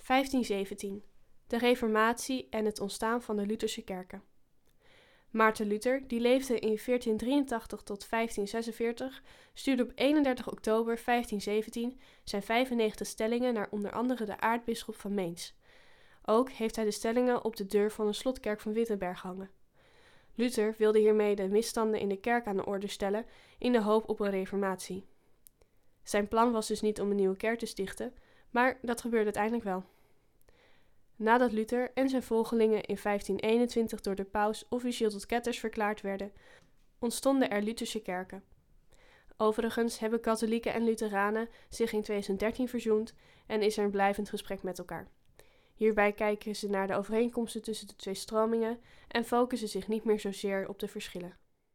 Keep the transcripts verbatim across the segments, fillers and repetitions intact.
vijftien zeventien. De Reformatie en het ontstaan van de Lutherse kerken. Maarten Luther, die leefde in veertien drieëntachtig tot vijftien zesenveertig, stuurde op eenendertig oktober vijftien zeventien zijn vijfennegentig stellingen naar onder andere de aartsbisschop van Mainz. Ook heeft hij de stellingen op de deur van de slotkerk van Wittenberg hangen. Luther wilde hiermee de misstanden in de kerk aan de orde stellen in de hoop op een reformatie. Zijn plan was dus niet om een nieuwe kerk te stichten, maar dat gebeurde uiteindelijk wel. Nadat Luther en zijn volgelingen in vijftien eenentwintig door de paus officieel tot ketters verklaard werden, ontstonden er Lutherse kerken. Overigens hebben katholieken en Lutheranen zich in tweeduizend dertien verzoend en is er een blijvend gesprek met elkaar. Hierbij kijken ze naar de overeenkomsten tussen de twee stromingen en focussen zich niet meer zozeer op de verschillen.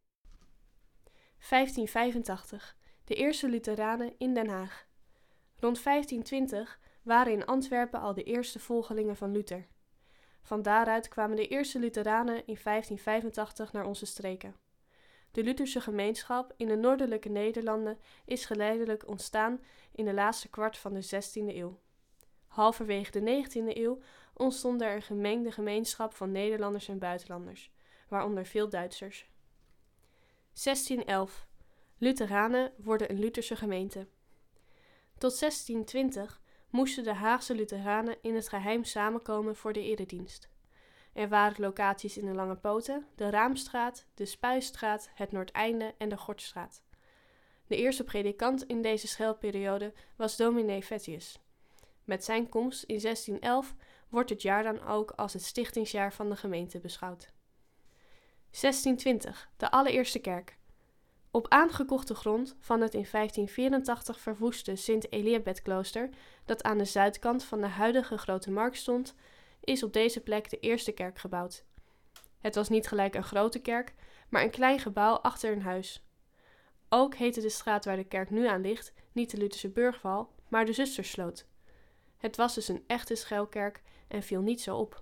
vijftien vijfentachtig. De eerste Lutheranen in Den Haag. Rond vijftien twintig waren in Antwerpen al de eerste volgelingen van Luther. Van daaruit kwamen de eerste Lutheranen in vijftien vijfentachtig naar onze streken. De Lutherse gemeenschap in de noordelijke Nederlanden is geleidelijk ontstaan in de laatste kwart van de zestiende eeuw. Halverwege de negentiende eeuw ontstond er een gemengde gemeenschap van Nederlanders en buitenlanders, waaronder veel Duitsers. zestien elf. Lutheranen worden een Lutherse gemeente. Tot zestien twintig moesten de Haagse Lutheranen in het geheim samenkomen voor de eredienst. Er waren locaties in de Lange Poten, de Raamstraat, de Spuistraat, het Noordeinde en de Gortstraat. De eerste predikant in deze schuilperiode was dominee Vettius. Met zijn komst in zestien elf wordt het jaar dan ook als het stichtingsjaar van de gemeente beschouwd. zestien twintig. De allereerste kerk. Op aangekochte grond van het in vijftien vierentachtig verwoeste Sint-Elisabethklooster, dat aan de zuidkant van de huidige Grote Markt stond, is op deze plek de eerste kerk gebouwd. Het was niet gelijk een grote kerk, maar een klein gebouw achter een huis. Ook heette de straat waar de kerk nu aan ligt niet de Lutherse Burgwal, maar de Zustersloot. Het was dus een echte schuilkerk en viel niet zo op.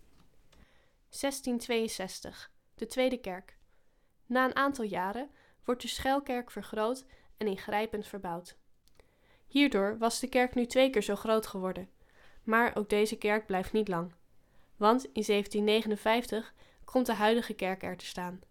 zestien tweeënzestig. De Tweede Kerk. Na een aantal jaren wordt de schuilkerk vergroot en ingrijpend verbouwd. Hierdoor was de kerk nu twee keer zo groot geworden. Maar ook deze kerk blijft niet lang. Want in zeventien negenenvijftig komt de huidige kerk er te staan.